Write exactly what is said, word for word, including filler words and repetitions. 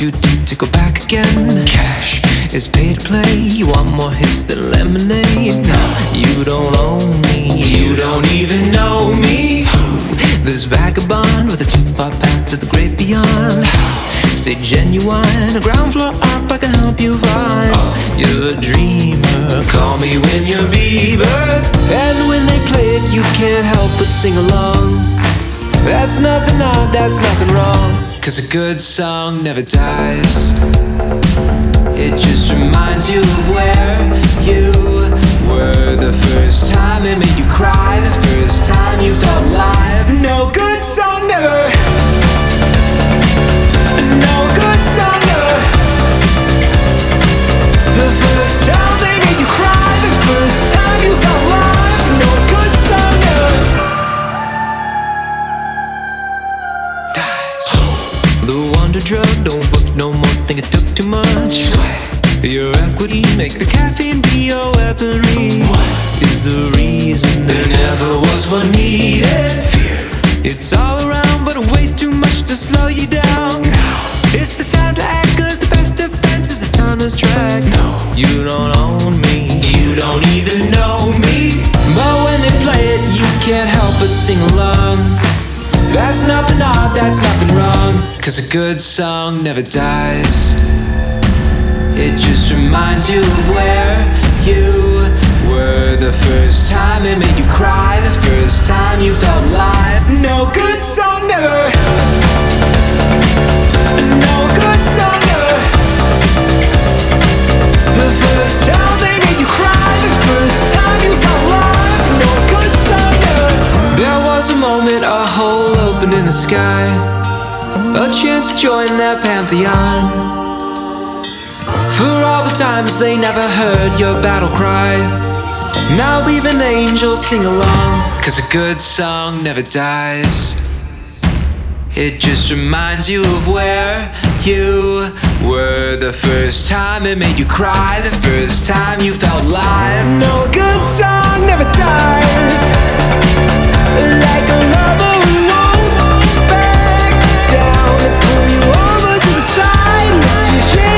too deep to go back again. Cash is pay to play. You want more hits than lemonade. No, you don't own me. You don't even know me. This vagabond with a two-part path to the great beyond. Stay genuine, a ground floor up I can help you find. You're a dreamer, call me when you're Bieber. And when they play it you can't help but sing along. That's nothing odd, that's nothing wrong. Cause a good song never dies. It just reminds you of where you were the first time it made you cry, the first time you felt alive. No good song never. No good song never. The first time they made you cry, the first time you felt alive. No good song never dies. The wonder drug don't work no more, think it took too much. Your equity, make the caffeine be your weaponry. What is the reason there never was one needed? It's all around but it weighs too much to slow you down. It's the time to act cause the best defense is the timeless track. No, you don't own me, you don't even know me. But when they play it you can't help but sing along. That's nothing odd, that's nothing wrong. Cause a good song never dies. It just reminds you of where you were the first time it made you cry, the first time you felt alive. No good song never. No good song never. The first time they made you cry, the first time you felt alive. No good song never. There was a moment, a hole opened in the sky, a chance to join their pantheon. For all the times they never heard your battle cry, now even angels sing along. Cause a good song never dies. It just reminds you of where you were the first time it made you cry, the first time you felt alive. No good song never dies. Like a lover who won't back down and pull you over to the side, lift your chin